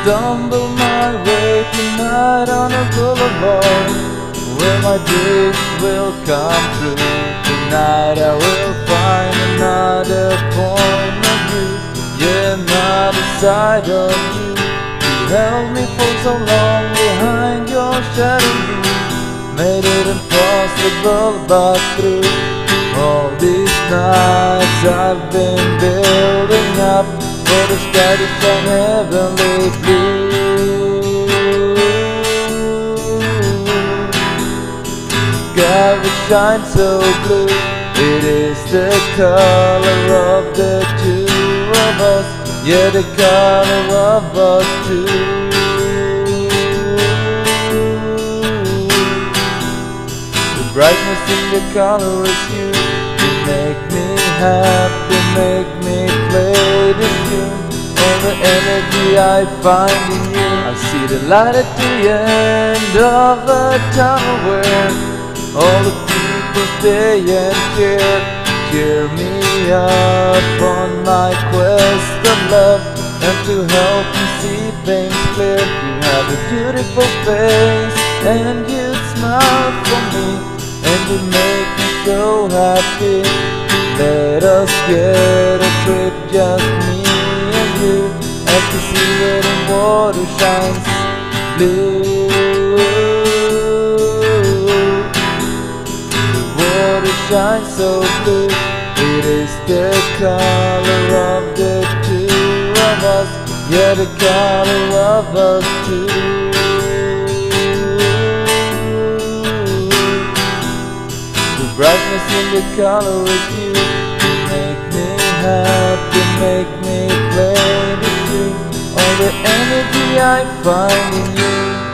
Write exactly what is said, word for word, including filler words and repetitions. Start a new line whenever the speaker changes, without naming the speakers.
stumble my way tonight on a boulevard where my dreams will come true. Tonight I will find another point of view, yeah, another side of you. You held me for so long behind your shadow, you made it impossible, but through all these nights I've been building up for the sky to shine heavenly blue. Sky will shine so blue, it is the color of the two of us, yeah, the color of us two. The brightness in the color is you. You make me happy, make me play this tune. All the energy I find in you. I see the light at the end of the tunnel where all the people stay and cheer, cheer me up on my quest of love and to help me see things clear. You have a beautiful face and you smile for me, and you make me so happy. Let us get a trip, just me and you, as the sea where the water shines blue. The water shines so blue, it is the color of the two of us, yeah, the color of us two. The brightness in the color is you. You make me happy, make me play the tune. All the energy I find in you.